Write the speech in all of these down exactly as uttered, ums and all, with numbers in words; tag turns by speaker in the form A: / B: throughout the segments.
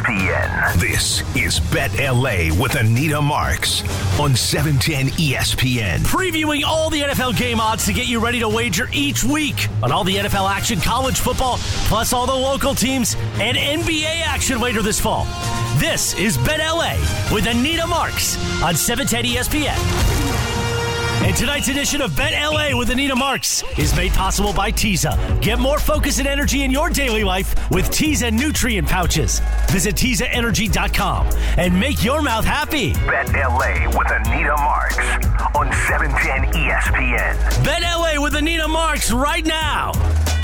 A: P N. This is Bet L A with Anita Marks on seven ten E S P N.
B: Previewing all the N F L game odds to get you ready to wager each week on all the N F L action, college football, plus all the local teams and N B A action later this fall. This is Bet L A with Anita Marks on seven ten E S P N. And tonight's edition of Bet L A with Anita Marks is made possible by Teza. Get more focus and energy in your daily life with Teza Nutrient Pouches. Visit Teza Energy dot com and make your mouth happy.
A: Bet L A with Anita Marks on seven ten E S P N.
B: Bet L A with Anita Marks right now.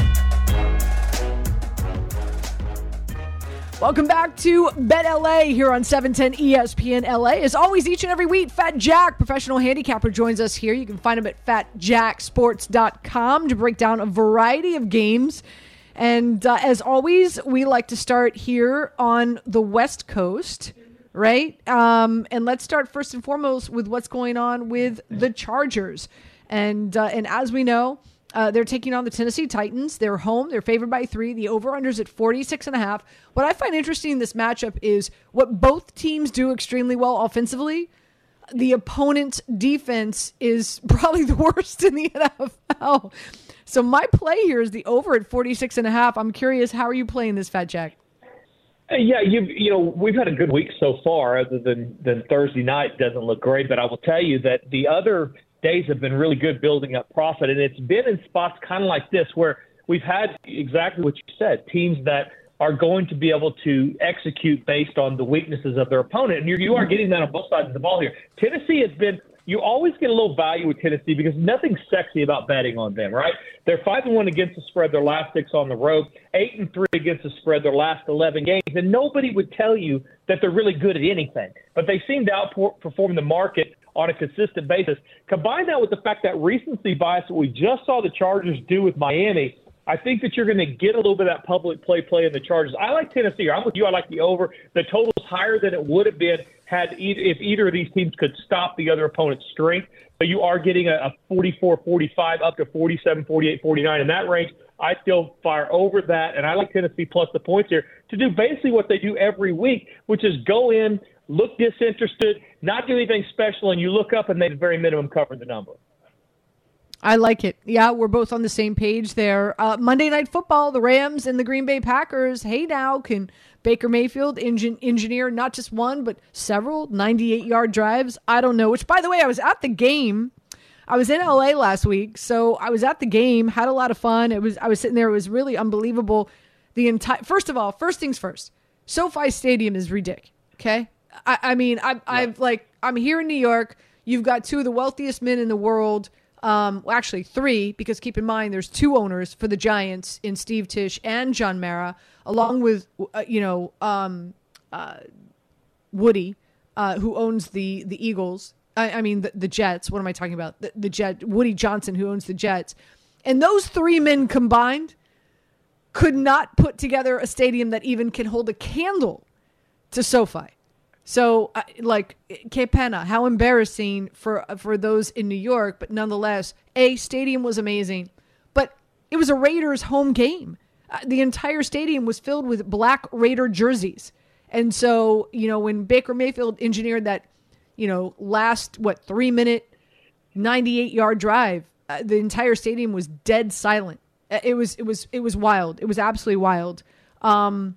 C: Welcome back to Bet L A here on seven ten E S P N L A. As always, each and every week, Fat Jack, professional handicapper, joins us here. You can find him at fat jack sports dot com to break down a variety of games. And uh, as always, we like to start here on the West Coast, right? Um, and let's start first and foremost with what's going on with the Chargers. And uh, and as we know, Uh, they're taking on the Tennessee Titans. They're home. They're favored by three. The over-under's at forty-six and a half. What I find interesting in this matchup is what both teams do extremely well offensively. The opponent's defense is probably the worst in the N F L. So my play here is the over at forty-six and a half. I'm curious, how are you playing this, Fat Jack?
D: Yeah, you you know, we've had a good week so far, other than, than Thursday night doesn't look great. But I will tell you that the other days have been really good building up profit, and it's been in spots kind of like this where we've had exactly what you said, teams that are going to be able to execute based on the weaknesses of their opponent, and you're, you are getting that on both sides of the ball here. Tennessee has been – you always get a little value with Tennessee because nothing's sexy about betting on them, right? They're five and one against the spread their last six on the road, eight and three against the spread their last eleven games, and nobody would tell you that they're really good at anything, but they seem to outperform the market on a consistent basis. Combine that with the fact that recency bias that we just saw the Chargers do with Miami, I think that you're going to get a little bit of that public play play in the Chargers. I like Tennessee. I'm with you. I like the over. The total's higher than it would have been had either, if either of these teams could stop the other opponent's strength. But you are getting a, a forty-four forty-five up to forty-seven forty-eight forty-nine in that range. I still fire over that, and I like Tennessee plus the points here to do basically what they do every week, which is go in, look disinterested, not do anything special, and you look up and they at the very minimum cover the number.
C: I like it. Yeah, we're both on the same page there. Uh, Monday Night Football, the Rams and the Green Bay Packers. Hey, now, can Baker Mayfield engine, engineer not just one, but several ninety-eight-yard drives? I don't know. Which, by the way, I was at the game. I was in L A last week, so I was at the game, had a lot of fun. It was I was sitting there. It was really unbelievable. The entire First of all, first things first, SoFi Stadium is ridiculous, okay? I, I mean, I, I've like I'm here in New York. You've got two of the wealthiest men in the world. Um, well, actually three, because keep in mind there's two owners for the Giants in Steve Tisch and John Mara, along with uh, you know um, uh, Woody, uh, who owns the the Eagles. I, I mean the, the Jets. What am I talking about? The, the Jet Woody Johnson, who owns the Jets, and those three men combined could not put together a stadium that even can hold a candle to SoFi. So, uh, like, que pena, how embarrassing for for those in New York. But nonetheless, A, stadium was amazing. But it was a Raiders home game. Uh, the entire stadium was filled with black Raider jerseys. And so, you know, when Baker Mayfield engineered that, you know, last, what, three-minute, ninety-eight-yard drive, uh, the entire stadium was dead silent. It was, it was, it was wild. It was absolutely wild. Um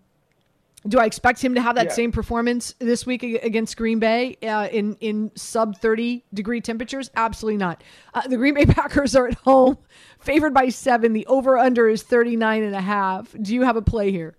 C: Do I expect him to have that yeah. same performance this week against Green Bay uh, in, in sub thirty degree temperatures? Absolutely not. Uh, the Green Bay Packers are at home, favored by seven. The over-under is thirty-nine and a half. Do you have a play here?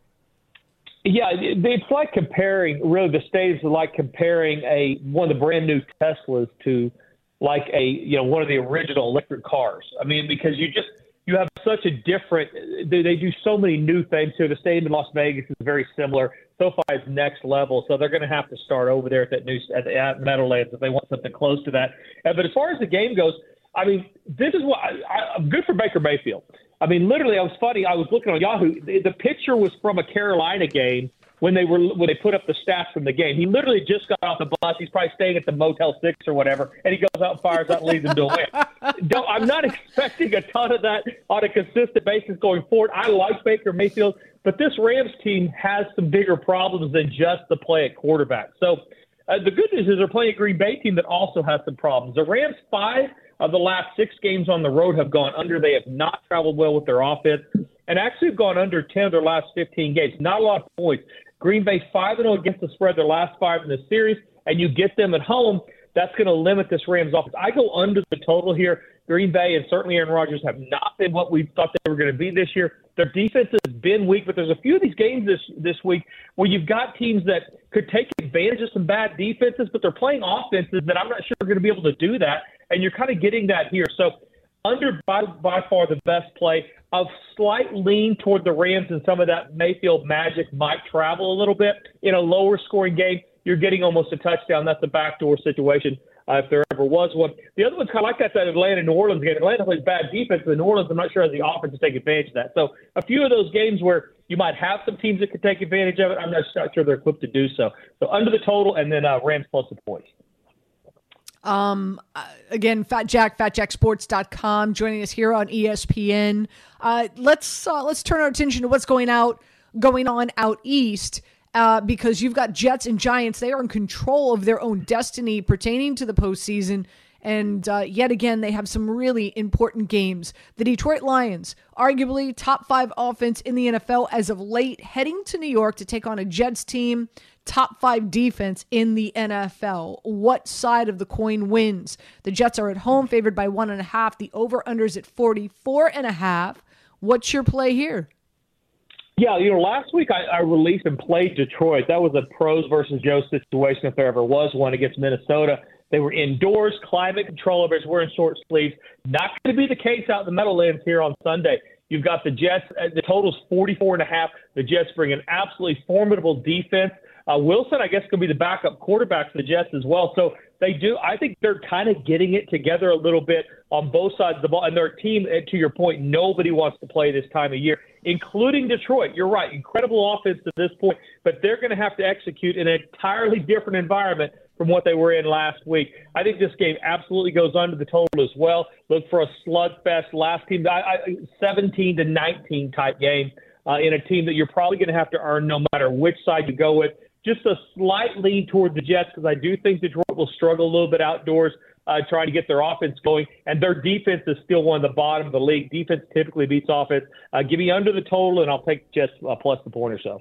D: Yeah, it's like comparing, really the stadiums are like comparing a one of the brand new Teslas to like a, you know, one of the original electric cars. I mean, because you just, you have such a different – they do so many new things here. The stadium in Las Vegas is very similar. SoFi is next level, so they're going to have to start over there at that new at, the, at Meadowlands if they want something close to that. Uh, but as far as the game goes, I mean, this is what I, – I'm good for Baker Mayfield. I mean, literally, I was funny. I was looking on Yahoo. The, the picture was from a Carolina game when they were when they put up the stats from the game. He literally just got off the bus. He's probably staying at the Motel six or whatever, and he goes out and fires out and leads them to a win. Don't, I'm not expecting a ton of that on a consistent basis going forward. I like Baker Mayfield, But this Rams team has some bigger problems than just the play at quarterback. So uh, the good news is they're playing a Green Bay team that also has some problems. The Rams, five of the last six games on the road have gone under. They have not traveled well with their offense and actually have gone under ten of their last fifteen games. Not a lot of points. Green Bay five and oh against the spread their last five in the series, and you get them at home. That's going to limit this Rams offense. I go under the total here. Green Bay and certainly Aaron Rodgers have not been what we thought they were going to be this year. Their defense has been weak, but there's a few of these games this this week where you've got teams that could take advantage of some bad defenses, but they're playing offenses that I'm not sure are going to be able to do that, and you're kind of getting that here. So under by, by far the best play. A slight lean toward the Rams, and some of that Mayfield magic might travel a little bit. In a lower scoring game, you're getting almost a touchdown. That's a backdoor situation uh, if there ever was one. The other one's kind of like that, that Atlanta-New Orleans game. Atlanta plays bad defense, but New Orleans, I'm not sure, has the offense to take advantage of that. So a few of those games where you might have some teams that could take advantage of it, I'm not sure they're equipped to do so. So under the total, and then uh, Rams plus the points.
C: Um, again, Fat Jack, fat jack sports dot com, joining us here on E S P N. Uh, let's, uh, let's turn our attention to what's going out, going on out east, uh, because you've got Jets and Giants. They are in control of their own destiny pertaining to the postseason. And uh, yet again, they have some really important games. The Detroit Lions, arguably top five offense in the N F L as of late, heading to New York to take on a Jets team, top five defense in the N F L. What side of the coin wins? The Jets are at home, favored by one and a half. The over-under's at forty-four and a half. What's your play here?
D: Yeah, you know, last week I, I released and played Detroit. That was a pros versus Joe situation, if there ever was one, against Minnesota. They were indoors, climate control, everybody's wearing short sleeves. Not going to be the case out in the Meadowlands here on Sunday. You've got the Jets. The total's forty-four and a half. The Jets bring an absolutely formidable defense. Uh, Wilson, I guess, going to be the backup quarterback for the Jets as well. So they do. I think they're kind of getting it together a little bit on both sides of the ball. And their team, to your point, nobody wants to play this time of year, including Detroit. You're right. Incredible offense to this point, but they're going to have to execute in an entirely different environment from what they were in last week. I think this game absolutely goes under the total as well. Look for a slugfest last team, I, I, seventeen to nineteen type game uh, in a team that you're probably going to have to earn no matter which side you go with. Just a slight lean toward the Jets because I do think Detroit will struggle a little bit outdoors uh, trying to get their offense going, and their defense is still one of the bottom of the league. Defense typically beats offense. Uh, give me under the total, and I'll take Jets uh, plus the point or so.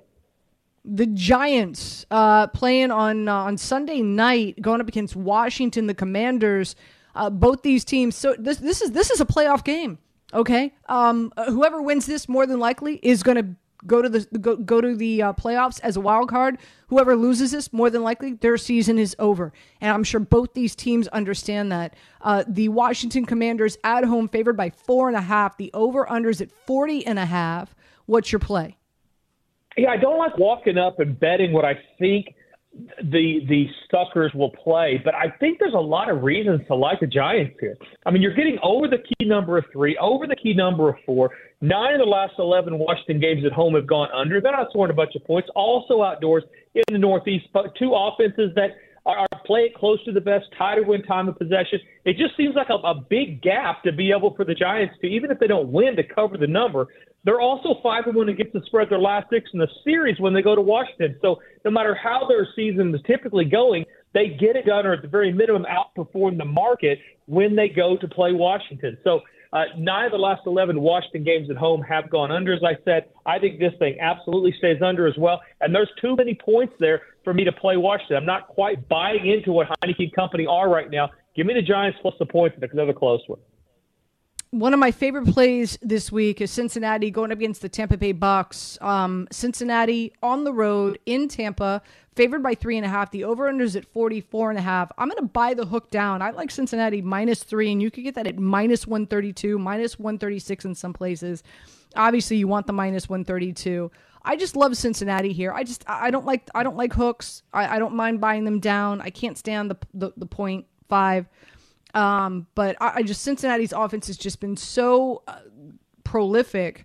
C: The Giants uh, playing on uh, on Sunday night, going up against Washington, the Commanders. Uh, both these teams. So this this is this is a playoff game. Okay, um, uh, whoever wins this more than likely is going to go to the go, go to the uh, playoffs as a wild card. Whoever loses this more than likely, their season is over. And I'm sure both these teams understand that. Uh, the Washington Commanders at home favored by four and a half. The over unders at forty and a half. What's your play?
D: Yeah, I don't like walking up and betting what I think the the suckers will play, but I think there's a lot of reasons to like the Giants here. I mean, you're getting over the key number of three, over the key number of four. Nine of the last eleven Washington games at home have gone under. They're not scoring a bunch of points. Also outdoors in the Northeast, but two offenses that are playing close to the best, tie to win time of possession. It just seems like a, a big gap to be able for the Giants to, even if they don't win, to cover the number. They're also five and one against the spread their last six in the series when they go to Washington. So no matter how their season is typically going, they get it done or at the very minimum outperform the market when they go to play Washington. So uh, nine of the last eleven Washington games at home have gone under, as I said. I think this thing absolutely stays under as well. And there's too many points there for me to play Washington. I'm not quite buying into what Heineke and company are right now. Give me the Giants plus the points and another close one.
C: One of my favorite plays this week is Cincinnati going up against the Tampa Bay Bucks. Um, Cincinnati on the road in Tampa, favored by three and a half. The over-under is at forty-four and a half. I'm going to buy the hook down. I like Cincinnati minus three, and you could get that at minus one thirty-two, minus one thirty-six in some places. Obviously, you want the minus one thirty-two. I just love Cincinnati here. I just I don't like I don't like hooks. I, I don't mind buying them down. I can't stand the the, the point five. Um, but I, I just, Cincinnati's offense has just been so uh, prolific,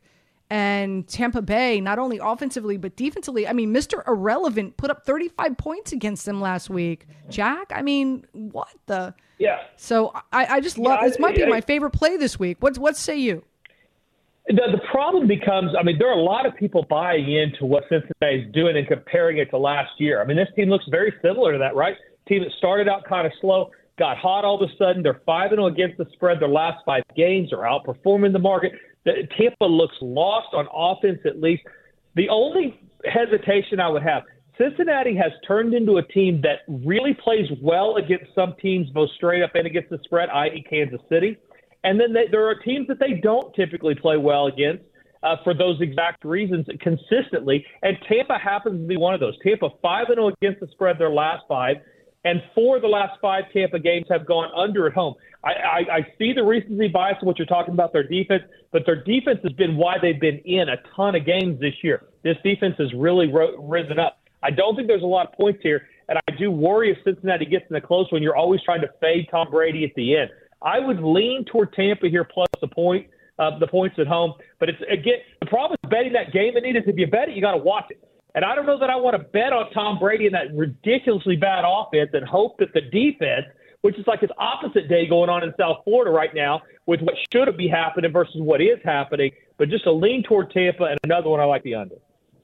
C: and Tampa Bay, not only offensively, but defensively. I mean, Mister Irrelevant put up thirty-five points against them last week. Jack, I mean, what the?
D: Yeah.
C: So I, I just love,
D: yeah,
C: this might
D: I,
C: be
D: I,
C: my favorite play this week. What's, what say you?
D: The, the problem becomes, I mean, there are a lot of people buying into what Cincinnati is doing and comparing it to last year. I mean, this team looks very similar to that, right? Team that started out kind of slow, got hot all of a sudden. They're five and oh against the spread their last five games. They're outperforming the market. The, Tampa looks lost on offense at least. The only hesitation I would have, Cincinnati has turned into a team that really plays well against some teams, both straight up and against the spread, that is. Kansas City. And then they, there are teams that they don't typically play well against uh, for those exact reasons consistently. And Tampa happens to be one of those. Tampa five and oh against the spread their last five, and four of the last five Tampa games have gone under at home. I, I, I see the recency bias of what you're talking about, their defense, but their defense has been why they've been in a ton of games this year. This defense has really ro- risen up. I don't think there's a lot of points here, and I do worry if Cincinnati gets in a close one, you're always trying to fade Tom Brady at the end. I would lean toward Tampa here plus the point, uh, the points at home. But it's again, the problem with betting that game, Anita, is if you bet it, you got to watch it. And I don't know that I want to bet on Tom Brady and that ridiculously bad offense and hope that the defense, which is like this opposite day going on in South Florida right now with what should be happening versus what is happening. But just a lean toward Tampa, and another one I like the under.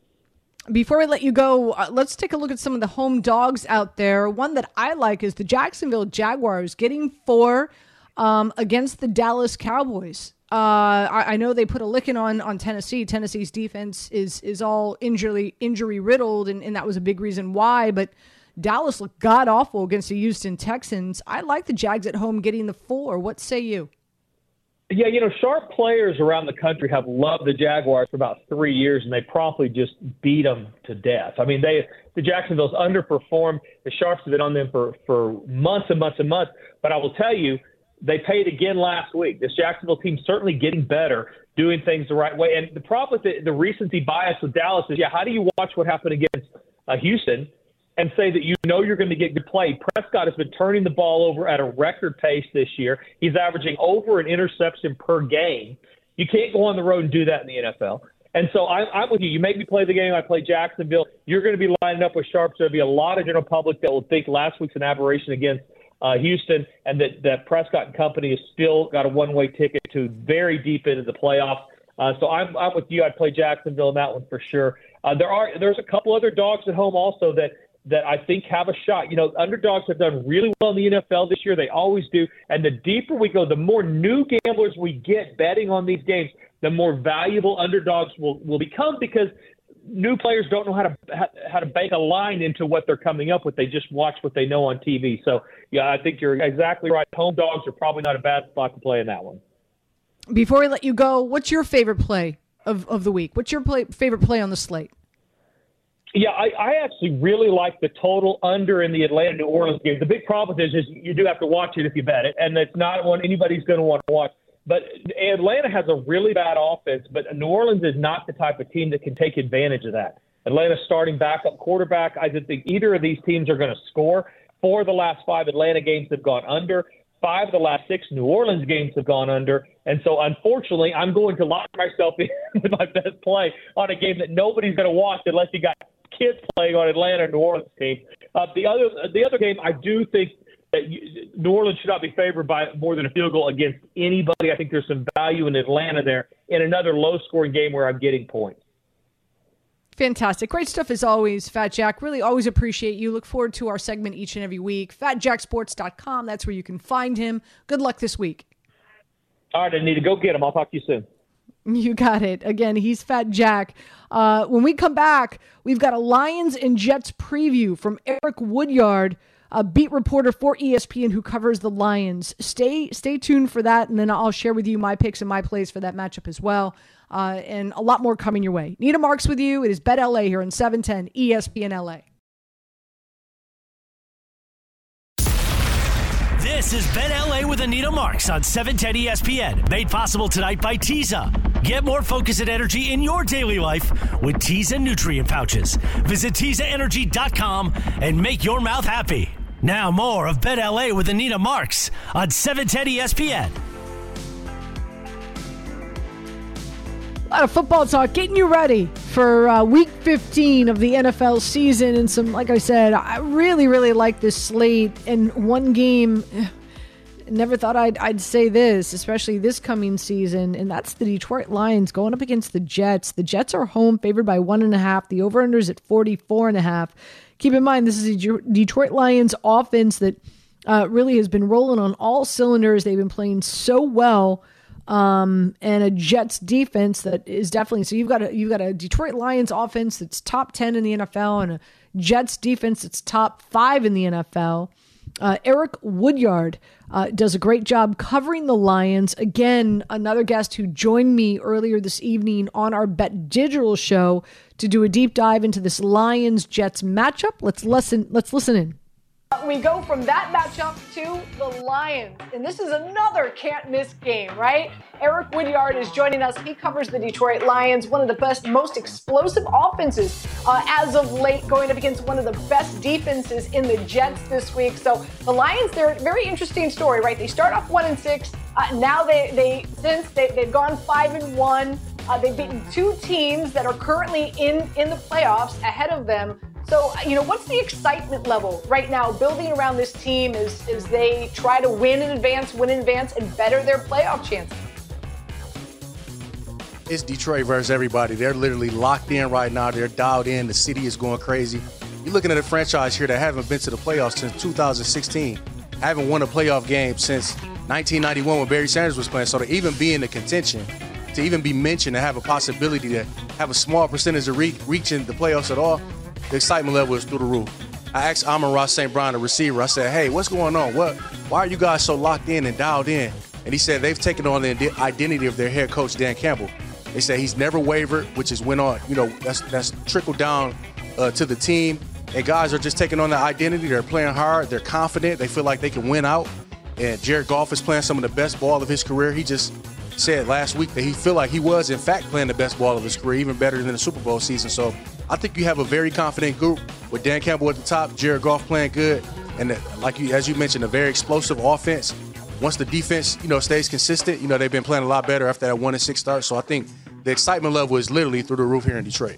C: Before we let you go, uh, let's take a look at some of the home dogs out there. One that I like is the Jacksonville Jaguars getting four um, against the Dallas Cowboys. Uh, I, I know they put a licking on on Tennessee. Tennessee's defense is is all injury injury riddled, and, and that was a big reason why. But Dallas looked god awful against the Houston Texans. I like the Jags at home getting the four. What say you?
D: Yeah, you know, sharp players around the country have loved the Jaguars for about three years, and they promptly just beat them to death. I mean, they the Jacksonville's underperformed. The Sharps have been on them for, for months and months and months. But I will tell you, they paid again last week. This Jacksonville team's certainly getting better, doing things the right way. And the problem with the, the recency bias with Dallas is, yeah, how do you watch what happened against uh, Houston and say that you know you're going to get good play? Prescott has been turning the ball over at a record pace this year. He's averaging over an interception per game. You can't go on the road and do that in the N F L. And so I'm, I'm with you. You make me play the game. I play Jacksonville. You're going to be lining up with Sharps. There'll be a lot of general public that will think last week's an aberration against uh, Houston, and that, that Prescott and company has still got a one-way ticket to very deep into the playoffs. Uh, so I'm, I'm with you. I'd play Jacksonville in that one for sure. Uh, there are there's a couple other dogs at home also that that I think have a shot. You know, underdogs have done really well in the N F L this year. They always do. And the deeper we go, the more new gamblers we get betting on these games, the more valuable underdogs will, will become, because new players don't know how to how to bank a line into what they're coming up with. They just watch what they know on T V. So, yeah, I think you're exactly right. Home dogs are probably not a bad spot to play in that one.
C: Before we let you go, what's your favorite play of, of the week? What's your play, favorite play on the slate?
D: Yeah, I, I actually really like the total under in the Atlanta-New Orleans game. The big problem is, is you do have to watch it if you bet it, and it's not one anybody's going to want to watch. But Atlanta has a really bad offense, but New Orleans is not the type of team that can take advantage of that. Atlanta's starting backup quarterback, I didn't think either of these teams are going to score. Four of the last five Atlanta games have gone under. Five of the last six New Orleans games have gone under. And so, unfortunately, I'm going to lock myself in with my best play on a game that nobody's going to watch unless you got kids playing on Atlanta New Orleans team. Uh, the other the other game, I do think that you, New Orleans should not be favored by more than a field goal against anybody. I think there's some value in Atlanta there in another low-scoring game where I'm getting points.
C: Fantastic. Great stuff as always, Fat Jack. Really always appreciate you. Look forward to our segment each and every week. fat jack sports dot com. That's where you can find him. Good luck this week.
D: All right, I need to go get him. I'll talk to you soon.
C: You got it. Again, he's Fat Jack. Uh, when we come back, we've got a Lions and Jets preview from Eric Woodyard, a beat reporter for E S P N who covers the Lions. Stay stay tuned for that, and then I'll share with you my picks and my plays for that matchup as well. Uh, and a lot more coming your way. Nita Marks with you. It is Bet L A here on seven ten E S P N L A.
B: This is Bet L A with Anita Marks on seven ten E S P N. Made possible tonight by Teza. Get more focus and energy in your daily life with Teza nutrient pouches. Visit Teza Energy dot com and make your mouth happy. Now more of Bet L A with Anita Marks on seven ten E S P N.
C: A lot of football talk, getting you ready for uh, week fifteen of the N F L season. And some, like I said, I really, really like this slate. And one game, never thought I'd, I'd say this, especially this coming season, and that's the Detroit Lions going up against the Jets. The Jets are home, favored by one and a half. The over-under is at forty-four and a half. Keep in mind, this is a Detroit Lions offense that uh, really has been rolling on all cylinders. They've been playing so well, um, and a Jets defense that is definitely. So you've got a you've got a Detroit Lions offense that's top ten in the N F L, and a Jets defense that's top five in the N F L. Uh, Eric Woodyard uh, does a great job covering the Lions. Again, another guest who joined me earlier this evening on our Bet Digital show to do a deep dive into this Lions-Jets matchup. Let's listen. Let's listen in. We go from that matchup to the Lions, and this is another can't-miss game, right? Eric Woodyard is joining us. He covers the Detroit Lions, one of the best, most explosive offenses uh, as of late, going up against one of the best defenses in the Jets this week. So the Lions, they're a very interesting story, right? They start off one and six. Uh, now they, they since they, they've gone five and one. Uh, they've beaten two teams that are currently in, in the playoffs ahead of them. So, you know, what's the excitement level right now building around this team as, as they try to win in advance, win in advance, and better their playoff chances?
E: It's Detroit versus everybody. They're literally locked in right now. They're dialed in. The city is going crazy. You're looking at a franchise here that haven't been to the playoffs since two thousand sixteen. Haven't won a playoff game since nineteen ninety-one when Barry Sanders was playing. So to even be in the contention, to even be mentioned, to have a possibility to have a small percentage of re- reaching the playoffs at all, the excitement level is through the roof. I asked Amon-Ra Saint Brown, the receiver, I said, hey, what's going on? What? Why are you guys so locked in and dialed in? And he said they've taken on the identity of their head coach, Dan Campbell. They said he's never wavered, which is went on, you know, that's that's trickled down uh, to the team. And guys are just taking on the identity. They're playing hard. They're confident. They feel like they can win out. And Jared Goff is playing some of the best ball of his career. He just said last week that he feel like he was, in fact, playing the best ball of his career, even better than the Super Bowl season. So I think you have a very confident group with Dan Campbell at the top, Jared Goff playing good, and the, like you, as you mentioned, a very explosive offense. Once the defense, you know, stays consistent, you know, they've been playing a lot better after that one and six start. So I think the excitement level is literally through the roof here in Detroit.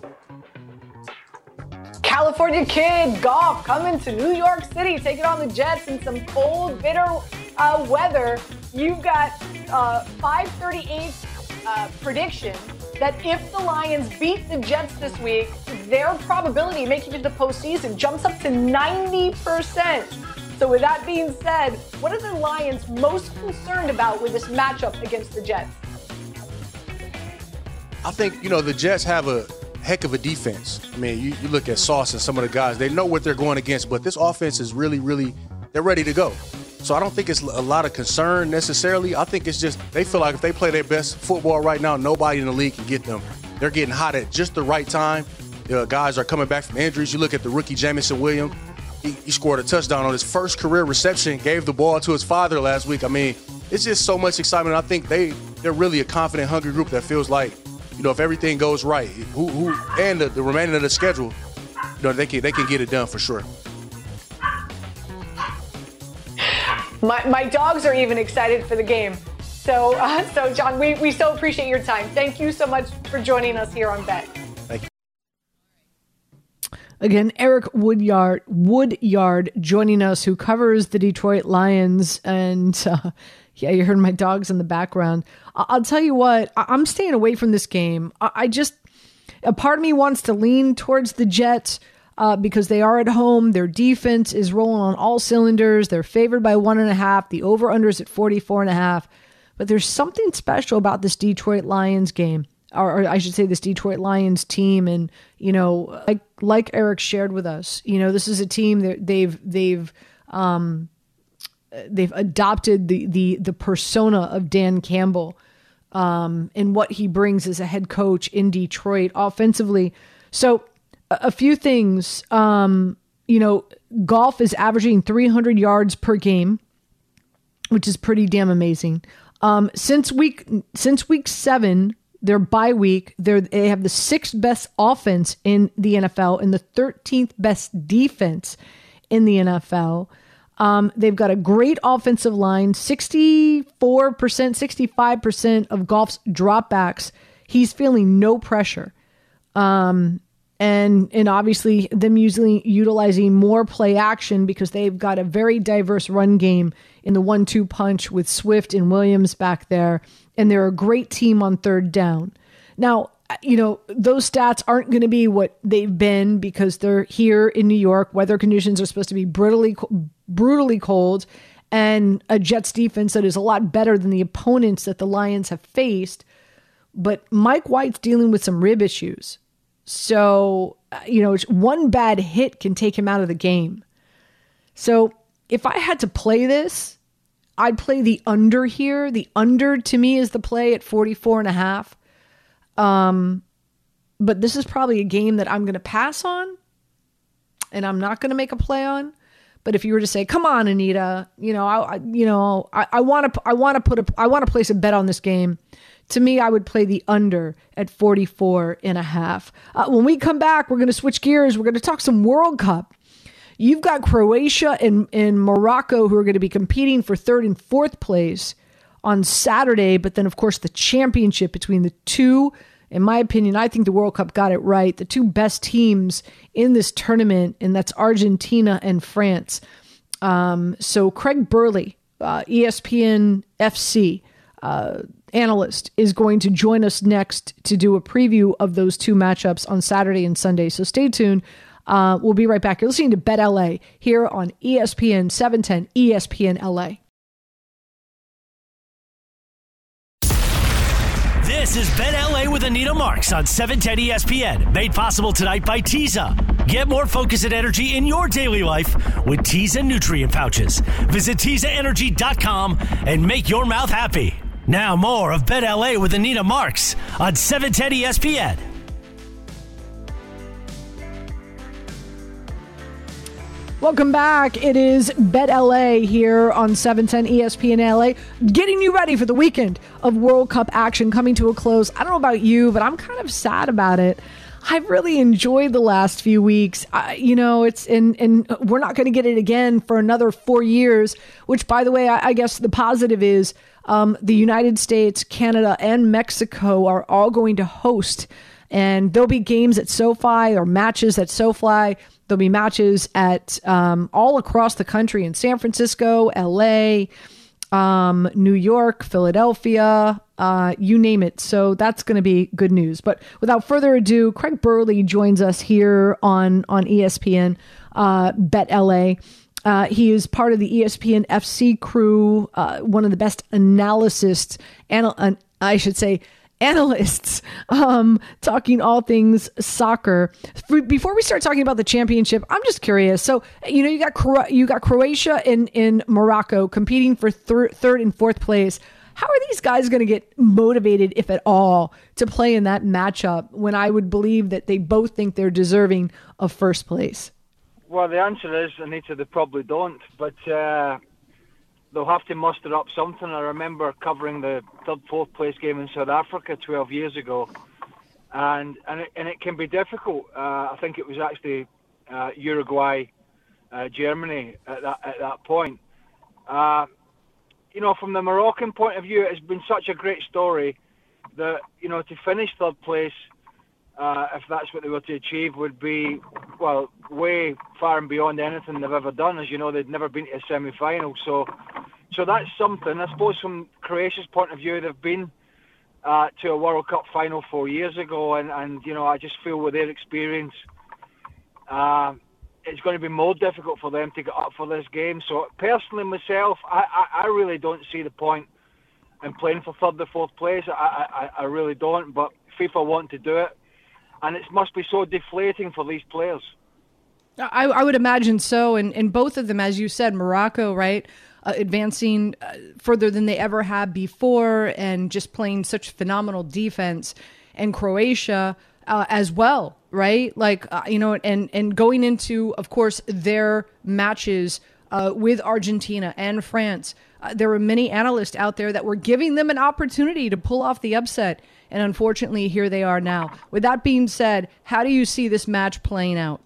C: California kid Goff coming to New York City, taking on the Jets in some cold, bitter uh, weather. You've got uh, five thirty-eight uh, prediction that if the Lions beat the Jets this week, their probability of making it to the postseason jumps up to ninety percent. So with that being said, what are the Lions most concerned about with this matchup against the Jets?
E: I think, you know, the Jets have a heck of a defense. I mean, you, you look at Sauce and some of the guys, they know what they're going against, but this offense is really, really, they're ready to go. So I don't think it's a lot of concern necessarily. I think it's just they feel like if they play their best football right now, nobody in the league can get them. They're getting hot at just the right time. The guys are coming back from injuries. You look at the rookie Jameson Williams. He, he scored a touchdown on his first career reception, gave the ball to his father last week. I mean, it's just so much excitement. I think they, they're really a confident, hungry group that feels like, you know, if everything goes right, who, who and the, the remaining of the schedule, you know, they can they can get it done for sure.
C: My my dogs are even excited for the game. So, uh, so John, we, we so appreciate your time. Thank you so much for joining us here on Bet.
E: Thank you.
C: Again, Eric Woodyard, Woodyard joining us, who covers the Detroit Lions. And uh, yeah, you heard my dogs in the background. I- I'll tell you what, I- I'm staying away from this game. I-, I just, a part of me wants to lean towards the Jets uh, because they are at home. Their defense is rolling on all cylinders. They're favored by one and a half. The over-under is at forty-four and a half. But there's something special about this Detroit Lions game. Or, or I should say this Detroit Lions team. And, you know, like like Eric shared with us, you know, this is a team that they've they've um, they've adopted the the the persona of Dan Campbell um, and what he brings as a head coach in Detroit offensively. So a, a few things, um, you know, Goff is averaging three hundred yards per game, which is pretty damn amazing. Um, since week since week seven. Their bye week, they're, they have the sixth best offense in the N F L and the thirteenth best defense in the N F L. Um, they've got a great offensive line, sixty-four percent, sixty-five percent of Goff's dropbacks. He's feeling no pressure. Um, And and obviously them usually utilizing more play action because they've got a very diverse run game in the one two punch with Swift and Williams back there. And they're a great team on third down. Now, you know, those stats aren't going to be what they've been because they're here in New York. Weather conditions are supposed to be brutally, brutally cold, and a Jets defense that is a lot better than the opponents that the Lions have faced. But Mike White's dealing with some rib issues. So, you know, one bad hit can take him out of the game. So if I had to play this, I'd play the under here. The under to me is the play at forty-four and a half. Um, but this is probably a game that I'm going to pass on and I'm not going to make a play on. But if you were to say, come on, Anita, you know, I, I you know, I, I want to, I want to put a, I want to place a bet on this game. To me, I would play the under at forty-four and a half. Uh, when we come back, we're going to switch gears. We're going to talk some World Cup. You've got Croatia and, and Morocco who are going to be competing for third and fourth place on Saturday. But then, of course, the championship between the two, in my opinion, I think the World Cup got it right. The two best teams in this tournament, and that's Argentina and France. Um, so Craig Burley, uh, E S P N F C, uh, analyst, is going to join us next to do a preview of those two matchups on Saturday and Sunday. So stay tuned. Uh, we'll be right back. You're listening to Bet L A here on E S P N seven ten E S P N L A.
B: This is Bet L A with Anita Marks on seven ten E S P N. Made possible tonight by Teza. Get more focus and energy in your daily life with Teza nutrient pouches. Visit Teza Energy dot com and make your mouth happy. Now more of Bet L A with Anita Marks on seven ten E S P N.
C: Welcome back. It is Bet L A here on seven ten E S P N L A, getting you ready for the weekend of World Cup action coming to a close. I don't know about you, but I'm kind of sad about it. I've really enjoyed the last few weeks. I, you know, it's and and we're not going to get it again for another four years. Which, by the way, I, I guess the positive is um, the United States, Canada, and Mexico are all going to host, and there'll be games at SoFi or matches at SoFi. There'll be matches at um, all across the country in San Francisco, L A, um, New York, Philadelphia, uh, you name it. So that's going to be good news. But without further ado, Craig Burley joins us here on, on E S P N uh, Bet L A. Uh, he is part of the E S P N F C crew, uh, one of the best analysts, anal- uh, I should say, analysts, um, talking all things soccer. Before we start talking about the championship, I'm just curious. So, you know, you got Cro- you got Croatia and in Morocco competing for thir- third and fourth place. How are these guys going to get motivated, if at all, to play in that matchup when I would believe that they both think they're deserving of first place?
F: Well, the answer is, Anita, they probably don't. But uh they'll have to muster up something. I remember covering the third, fourth place game in South Africa twelve years ago, and and it, and it can be difficult. Uh, I think it was actually uh, Uruguay, uh, Germany at that at that point. Uh, you know, from the Moroccan point of view, it's been such a great story that, you know, to finish third place, uh, if that's what they were to achieve, would be, well, way far and beyond anything they've ever done. As you know, they'd never been to a semi-final. So so that's something. I suppose from Croatia's point of view, they've been uh, to a World Cup final four years ago. And, and you know, I just feel with their experience, uh, it's going to be more difficult for them to get up for this game. So personally, myself, I, I, I really don't see the point in playing for third or fourth place. I, I, I really don't. But FIFA want to do it. And it must be so deflating for these players.
C: I, I would imagine so. And, and both of them, as you said, Morocco, right, uh, advancing uh, further than they ever have before and just playing such phenomenal defense. And Croatia uh, as well, right? Like, uh, you know, and, and going into, of course, their matches uh, with Argentina and France. Uh, there were many analysts out there that were giving them an opportunity to pull off the upset. And unfortunately, here they are now. With that being said, how do you see this match playing out?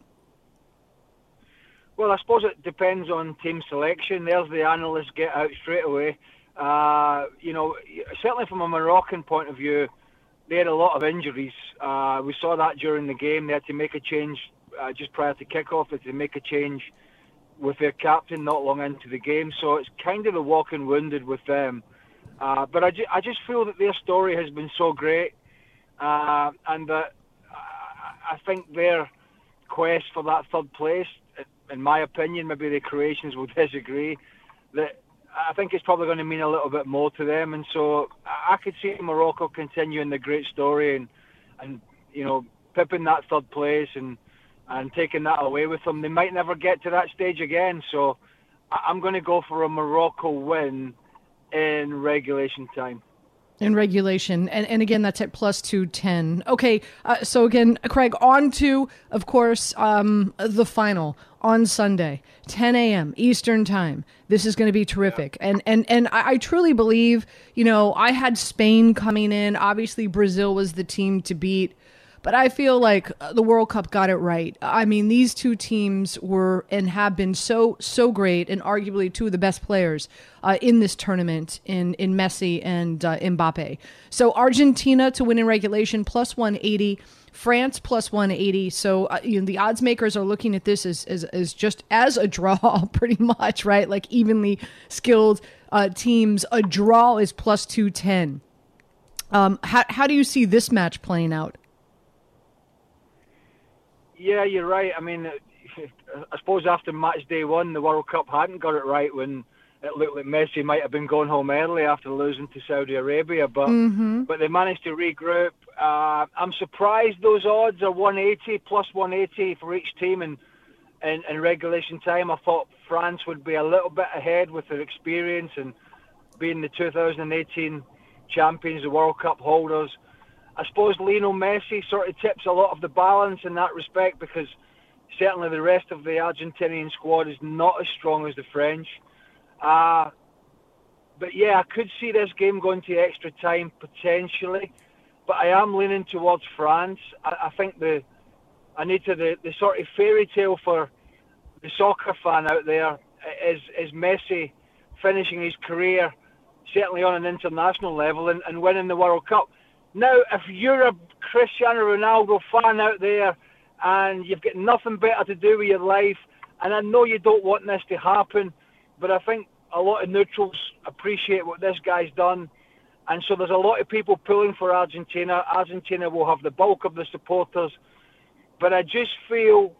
F: Well, I suppose it depends on team selection. There's the analysts get out straight away. Uh, you know, certainly from a Moroccan point of view, they had a lot of injuries. Uh, we saw that during the game. They had to make a change uh, just prior to kickoff. They had to make a change with their captain not long into the game. So it's kind of a walking wounded with them. Uh, but I, ju- I just feel that their story has been so great, uh, and that I think their quest for that third place, in my opinion, maybe the Croatians will disagree, that I think it's probably going to mean a little bit more to them. And so I could see Morocco continuing the great story and, and you know, pipping that third place and, and taking that away with them. They might never get to that stage again. So I'm going to go for a Morocco win in regulation time.
C: In regulation. And and again, that's at plus two ten. Okay, uh, so again, Craig, on to, of course, um, the final on Sunday, ten a.m. Eastern time. This is going to be terrific. Yeah. And and and I, I truly believe, you know, I had Spain coming in. Obviously, Brazil was the team to beat. But I feel like the World Cup got it right. I mean, these two teams were and have been so, so great, and arguably two of the best players uh, in this tournament in, in Messi and uh, Mbappe. So Argentina to win in regulation, plus one eighty. France, plus one eighty. So uh, you know, the odds makers are looking at this as, as, as just as a draw, pretty much, right? Like evenly skilled uh, teams. A draw is plus two ten. Um, how, how do you see this match playing out?
F: Yeah, you're right. I mean, I suppose after match day one, the World Cup hadn't got it right when it looked like Messi might have been going home early after losing to Saudi Arabia. But mm-hmm. but they managed to regroup. Uh, I'm surprised those odds are one eighty, plus one eighty for each team in, in, in regulation time. I thought France would be a little bit ahead with their experience and being the two thousand eighteen champions, the World Cup holders. I suppose Lionel Messi sort of tips a lot of the balance in that respect, because certainly the rest of the Argentinian squad is not as strong as the French. Uh, but yeah, I could see this game going to extra time potentially, but I am leaning towards France. I, I think the I need to the, the sort of fairy tale for the soccer fan out there is is Messi finishing his career certainly on an international level and, and winning the World Cup. Now, if you're a Cristiano Ronaldo fan out there and you've got nothing better to do with your life, and I know you don't want this to happen, but I think a lot of neutrals appreciate what this guy's done, and so there's a lot of people pulling for Argentina. Argentina will have the bulk of the supporters, but I just feel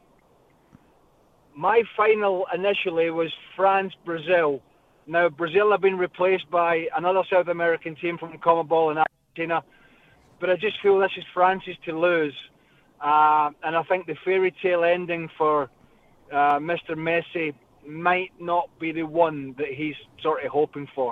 F: my final initially was France-Brazil. Now, Brazil have been replaced by another South American team from CONMEBOL and Argentina. But I just feel this is France's to lose. Uh, and I think the fairy tale ending for uh, Mister Messi might not be the one that he's sort of hoping for.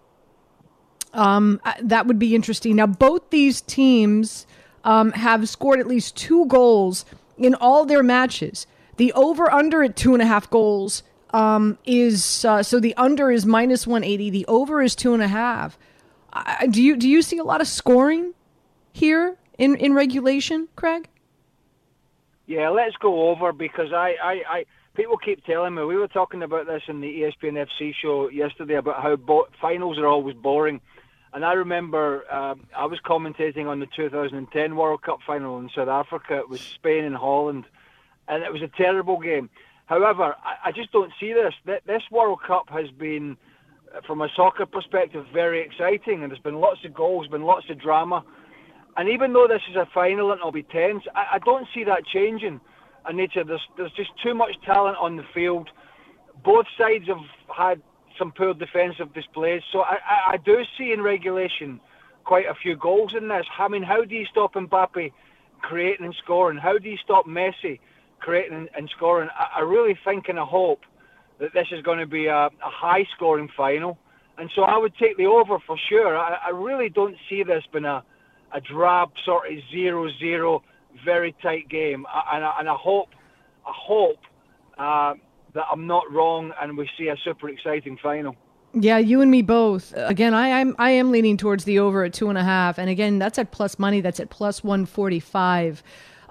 C: Um, that would be interesting. Now, both these teams um, have scored at least two goals in all their matches. The over-under at two and a half goals um, is, uh, so the under is minus one eighty. The over is two and a half. Uh, do you do you see a lot of scoring here in, in regulation, Craig?
F: Yeah, let's go over, because I, I, I people keep telling me, we were talking about this in the E S P N F C show yesterday about how bo- finals are always boring. And I remember um, I was commentating on the two thousand ten World Cup final in South Africa. It was Spain and Holland, and it was a terrible game. However, I, I just don't see this. This World Cup has been, from a soccer perspective, very exciting, and there's been lots of goals, been lots of drama. And even though this is a final and it'll be tense, I, I don't see that changing. Anita, there's, there's just too much talent on the field. Both sides have had some poor defensive displays. So I, I, I do see in regulation quite a few goals in this. I mean, how do you stop Mbappe creating and scoring? How do you stop Messi creating and, and scoring? I, I really think and I hope that this is going to be a, a high-scoring final. And so I would take the over for sure. I, I really don't see this being a a drab sort of zero zero, very tight game. And I, and I hope, I hope uh, that I'm not wrong and we see a super exciting final.
C: Yeah, you and me both. Again, I am I am leaning towards the over at two and a half. And again, that's at plus money. That's at plus one forty-five.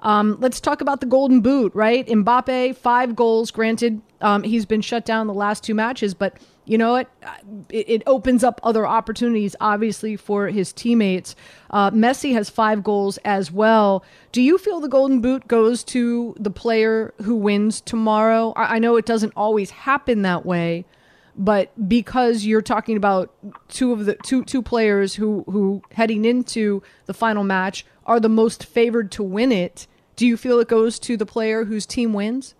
C: Um, let's talk about the Golden Boot, right? Mbappe, five goals. Granted, um, he's been shut down the last two matches, but you know what? It, it opens up other opportunities, obviously, for his teammates. Uh, Messi has five goals as well. Do you feel the Golden Boot goes to the player who wins tomorrow? I, I know it doesn't always happen that way, but because you're talking about two of the two two players who, who heading into the final match are the most favored to win it, do you feel it goes to the player whose team wins?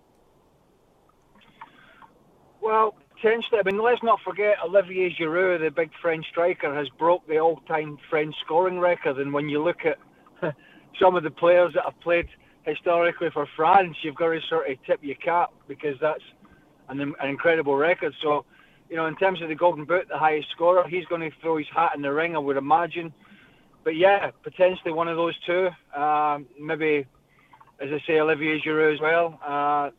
F: Well, potentially. I mean, let's not forget Olivier Giroud, the big French striker, has broke the all-time French scoring record. And when you look at some of the players that have played historically for France, you've got to sort of tip your cap because that's an, an incredible record. So, you know, in terms of the Golden Boot, the highest scorer, he's going to throw his hat in the ring, I would imagine. But yeah, potentially one of those two. Uh, maybe, as I say, Olivier Giroud as well. Uh,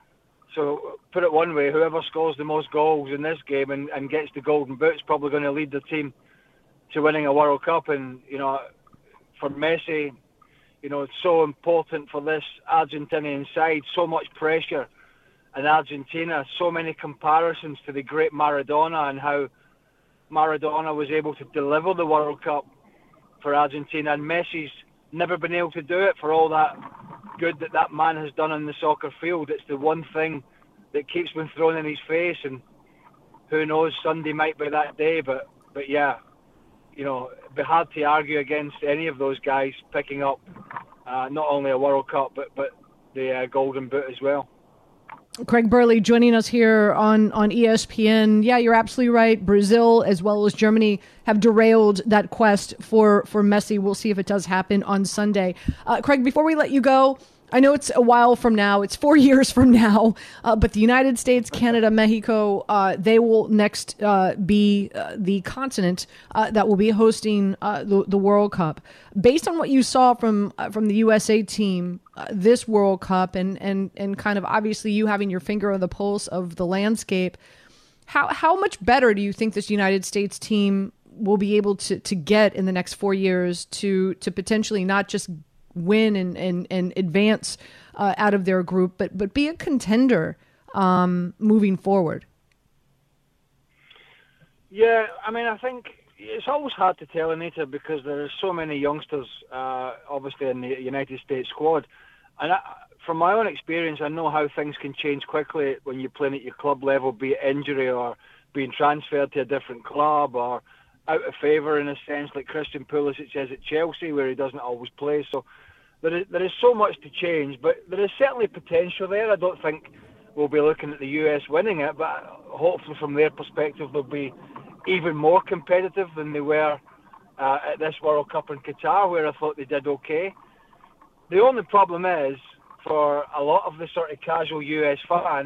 F: so put it one way, whoever scores the most goals in this game and, and gets the Golden Boot is probably going to lead the team to winning a World Cup. And, you know, for Messi, you know, it's so important for this Argentinian side, so much pressure in Argentina, so many comparisons to the great Maradona and how Maradona was able to deliver the World Cup for Argentina, and Messi's never been able to do it for all that good that that man has done on the soccer field. It's the one thing that keeps been thrown in his face, and who knows, Sunday might be that day, but but yeah, you know, it'd be hard to argue against any of those guys picking up uh, not only a World Cup, but, but the uh, Golden Boot as well.
C: Craig Burley joining us here on, on E S P N. Yeah, you're absolutely right. Brazil as well as Germany have derailed that quest for, for Messi. We'll see if it does happen on Sunday. Uh, Craig, before we let you go, I know it's a while from now. It's four years from now. Uh, but the United States, Canada, Mexico, uh, they will next uh, be uh, the continent uh, that will be hosting uh, the, the World Cup. Based on what you saw from uh, from the U S A team uh, this World Cup and, and, and kind of obviously you having your finger on the pulse of the landscape, how how much better do you think this United States team will be able to, to get in the next four years to to potentially not just win and, and, and advance uh, out of their group, but but be a contender um, moving forward?
F: Yeah, I mean, I think it's always hard to tell, Anita, because there are so many youngsters, uh, obviously, in the United States squad. And I, from my own experience, I know how things can change quickly when you're playing at your club level, be it injury or being transferred to a different club or out of favour in a sense, like Christian Pulisic says at Chelsea, where he doesn't always play. So there is, there is so much to change, but there is certainly potential there. I don't think we'll be looking at the U S winning it, but hopefully from their perspective they'll be even more competitive than they were uh, at this World Cup in Qatar, where I thought they did okay. The only problem is, for a lot of the sort of casual U S fan,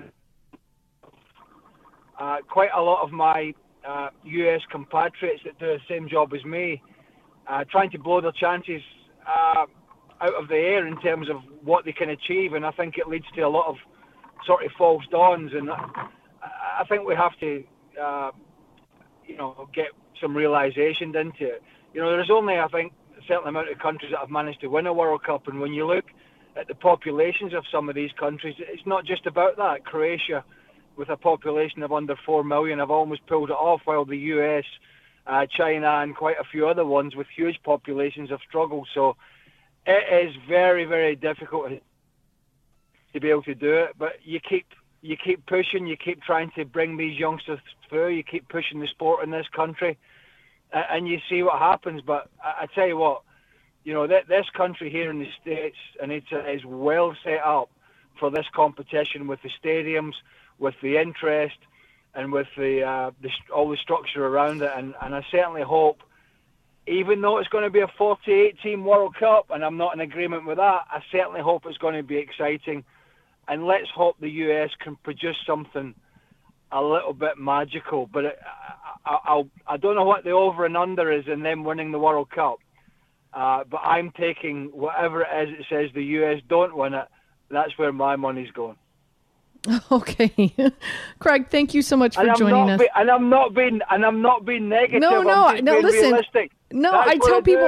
F: uh, quite a lot of my Uh, U S compatriots that do the same job as me, uh, trying to blow their chances uh, out of the air in terms of what they can achieve, and I think it leads to a lot of sort of false dawns. And I, I think we have to, uh, you know, get some realisation into it. You know, there's only, I think, a certain amount of countries that have managed to win a World Cup, and when you look at the populations of some of these countries, it's not just about that. Croatia, with a population of under four million, have almost pulled it off, while the U S, uh, China and quite a few other ones with huge populations have struggled. So it is very, very difficult to be able to do it. But you keep you keep pushing, you keep trying to bring these youngsters through, you keep pushing the sport in this country, uh, and you see what happens. But I, I tell you what, you know, th- this country here in the States, and it's uh, is well set up for this competition with the stadiums, with the interest, and with the, uh, the all the structure around it. And, and I certainly hope, even though it's going to be a forty-eight team World Cup, and I'm not in agreement with that, I certainly hope it's going to be exciting. And let's hope the U S can produce something a little bit magical. But it, I, I'll, I don't know what the over and under is in them winning the World Cup. Uh, but I'm taking whatever it is it says the U S don't win it. That's where my money's going.
C: Okay, Craig, thank you so much for
F: and
C: joining us.
F: Be, and I'm not being and I'm not being negative.
C: No, no,
F: I'm just
C: no.
F: being
C: listen,
F: realistic.
C: no,
F: That's
C: I tell
F: I
C: people.
F: do.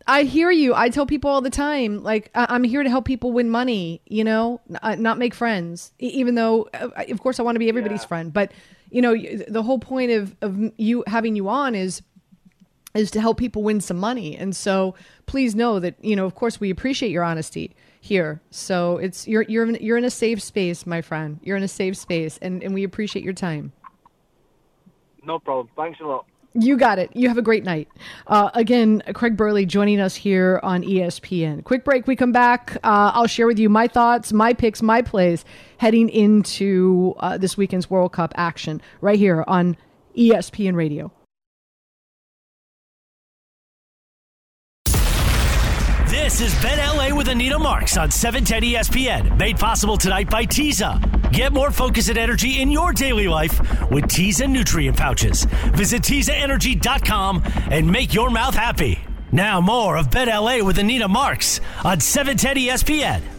C: I hear you. I tell people all the time, like, I- I'm here to help people win money, you know, N- not make friends, e- even though, uh, of course, I want to be everybody's
F: Yeah.
C: friend. But, you know, the whole point of, of you having you on is is to help people win some money. And so please know that, you know, of course, we appreciate your honesty here. So it's you're you're in, you're in a safe space, my friend. You're in a safe space, and, and we appreciate your time.
F: No problem. Thanks a lot.
C: You got it. You have a great night. Uh, again, Craig Burley joining us here on E S P N. Quick break. We come back. Uh, I'll share with you my thoughts, my picks, my plays heading into uh, this weekend's World Cup action right here on E S P N Radio.
B: This is Bet L A with Anita Marks on seven ten E S P N. Made possible tonight by Teza. Get more focus and energy in your daily life with Teza nutrient pouches. Visit Teza Energy dot com and make your mouth happy. Now more of Bet L A with Anita Marks on seven ten E S P N.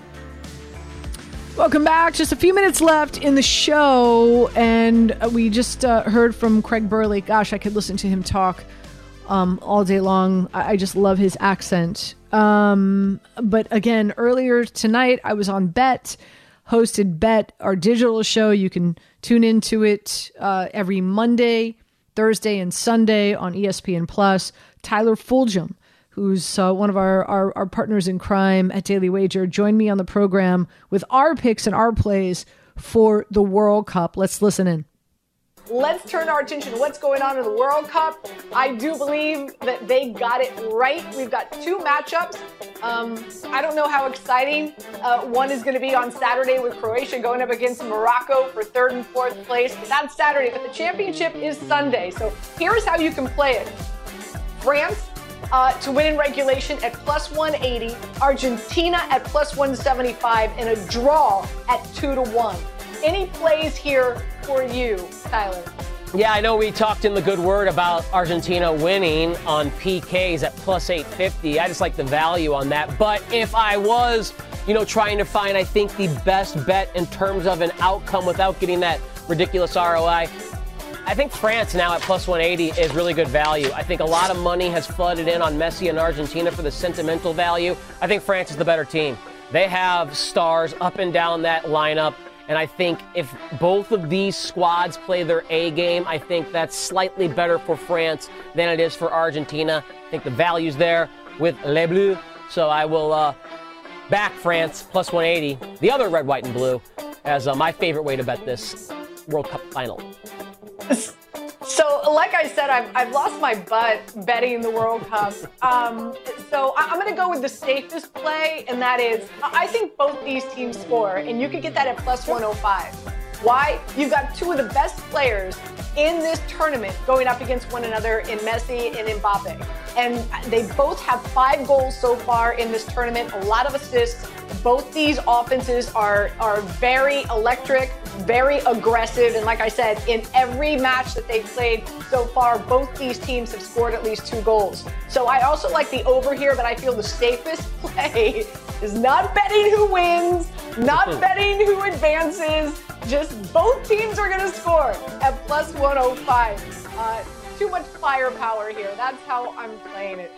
C: Welcome back. Just a few minutes left in the show, and we just uh, heard from Craig Burley. Gosh, I could listen to him talk um, all day long. I, I just love his accent. Um, but again, earlier tonight, I was on Bet, hosted Bet, our digital show. You can tune into it uh, every Monday, Thursday, and Sunday on E S P N Plus. Tyler Fulgham, who's uh, one of our, our, our partners in crime at Daily Wager, joined me on the program with our picks and our plays for the World Cup. Let's listen in. Let's turn our attention to what's going on in the World Cup. I do believe that they got it right. We've got two matchups. Um, I don't know how exciting uh, one is going to be on Saturday with Croatia going up against Morocco for third and fourth place. That's Saturday, but the championship is Sunday. So here's how you can play it. France uh, to win in regulation at plus one eighty, Argentina at plus one seventy-five, and a draw at two to one. Any plays here for you, Tyler?
G: Yeah, I know we talked in the good word about Argentina winning on P Ks at plus eight fifty. I just like the value on that. But if I was, you know, trying to find, I think, the best bet in terms of an outcome without getting that ridiculous R O I, I think France now at plus one eighty is really good value. I think a lot of money has flooded in on Messi and Argentina for the sentimental value. I think France is the better team. They have stars up and down that lineup. And I think if both of these squads play their A game, I think that's slightly better for France than it is for Argentina. I think the value's there with Les Bleus. So I will uh, back France plus one eighty, the other red, white, and blue, as uh, my favorite way to bet this World Cup final.
C: So, like I said, I've, I've lost my butt betting the World Cup. Um, so I, I'm going to go with the safest play, and that is, I think both these teams score, and you could get that at plus one oh five. Why? You've got two of the best players in this tournament going up against one another in Messi and Mbappe. And they both have five goals so far in this tournament, a lot of assists. Both these offenses are, are very electric, very aggressive. And like I said, in every match that they've played so far, both these teams have scored at least two goals. So I also like the over here, but I feel the safest play is not betting who wins, not betting who advances. Just both teams are going to score at plus one oh five. Uh, too much firepower here. That's how I'm playing it.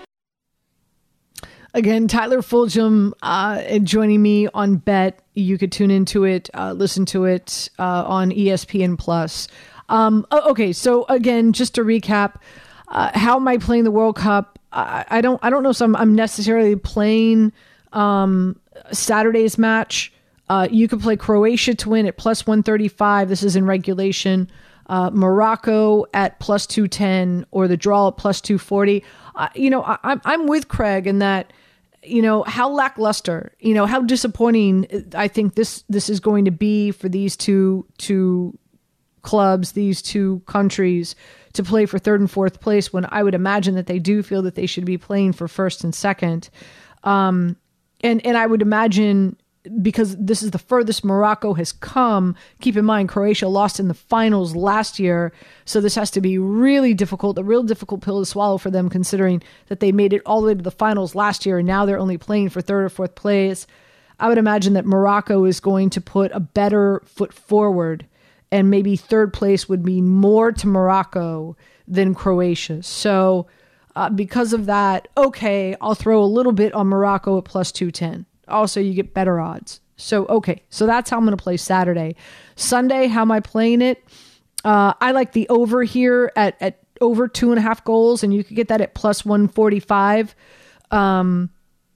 C: Again, Tyler Fulgham uh, joining me on Bet. You could tune into it, uh, listen to it uh, on E S P N Plus. Um, okay, so again, just to recap, uh, how am I playing the World Cup? I, I don't, I don't know if I'm, I'm necessarily playing um, Saturday's match. Uh, you could play Croatia to win at plus one thirty-five. This is in regulation. Uh, Morocco at plus two ten, or the draw at plus two forty. Uh, you know, I, I'm I'm with Craig in that, you know, how lackluster, you know, how disappointing I think this this is going to be for these two two clubs, these two countries, to play for third and fourth place, when I would imagine that they do feel that they should be playing for first and second. Um, and and I would imagine, because this is the furthest Morocco has come. Keep in mind, Croatia lost in the finals last year, so this has to be really difficult, a real difficult pill to swallow for them, considering that they made it all the way to the finals last year, and now they're only playing for third or fourth place. I would imagine that Morocco is going to put a better foot forward, and maybe third place would mean more to Morocco than Croatia. So Uh, because of that, okay, I'll throw a little bit on Morocco at plus two ten. Also, you get better odds. So, okay, so that's how I'm going to play Saturday. Sunday, how am I playing it? Uh, I like the over here at, at over two and a half goals, and you could get that at plus one forty-five. Um,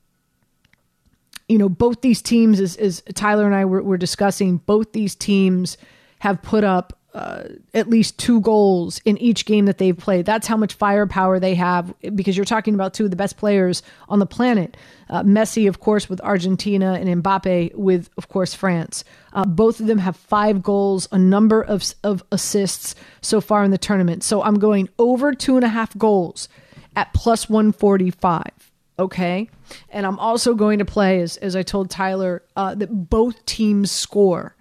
C: you know, both these teams, as, as Tyler and I were, were discussing, both these teams have put up uh, at least two goals in each game that they've played. That's how much firepower they have, because you're talking about two of the best players on the planet. Uh, Messi, of course, with Argentina, and Mbappe with, of course, France. Uh, both of them have five goals, a number of, of assists so far in the tournament. So I'm going over two and a half goals at plus one forty-five. Okay. And I'm also going to play, as, as I told Tyler, uh, that both teams score.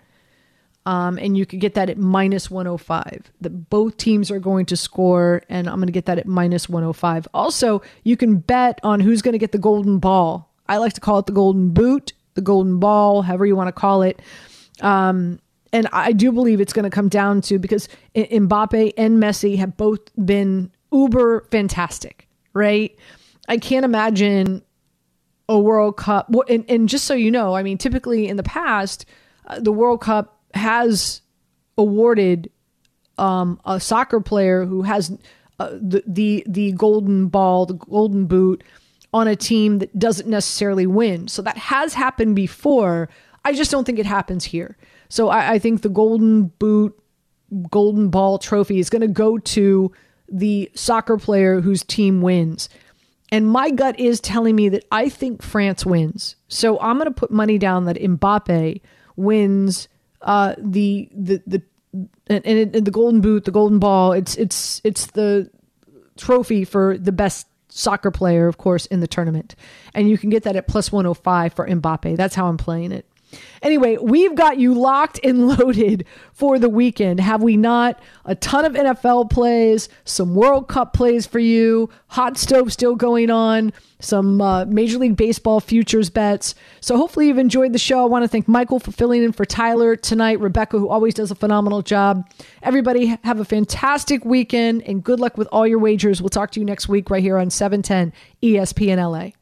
C: Um, and you could get that at minus one oh five. That both teams are going to score, and I'm going to get that at minus one oh five. Also, you can bet on who's going to get the golden ball. I like to call it the golden boot, the golden ball, however you want to call it. Um, and I do believe it's going to come down to, because Mbappe and Messi have both been uber fantastic, right? I can't imagine a World Cup. And, and just so you know, I mean, typically in the past, uh, the World Cup has awarded um, a soccer player who has uh, the, the the golden ball, the golden boot, on a team that doesn't necessarily win. So that has happened before. I just don't think it happens here. So I, I think the golden boot, golden ball trophy is going to go to the soccer player whose team wins. And my gut is telling me that I think France wins. So I'm going to put money down that Mbappe wins Uh, the the the and, and, and the golden boot, the golden ball. It's it's it's the trophy for the best soccer player, of course, in the tournament, and you can get that at plus one oh five for Mbappe. That's how I'm playing it. Anyway, we've got you locked and loaded for the weekend, have we not? A ton of N F L plays, some World Cup plays for you, hot stove still going on, some uh, Major League Baseball futures bets. So hopefully you've enjoyed the show. I want to thank Michael for filling in for Tyler tonight, Rebecca, who always does a phenomenal job. Everybody have a fantastic weekend, and good luck with all your wagers. We'll talk to you next week right here on seven ten E S P N L A.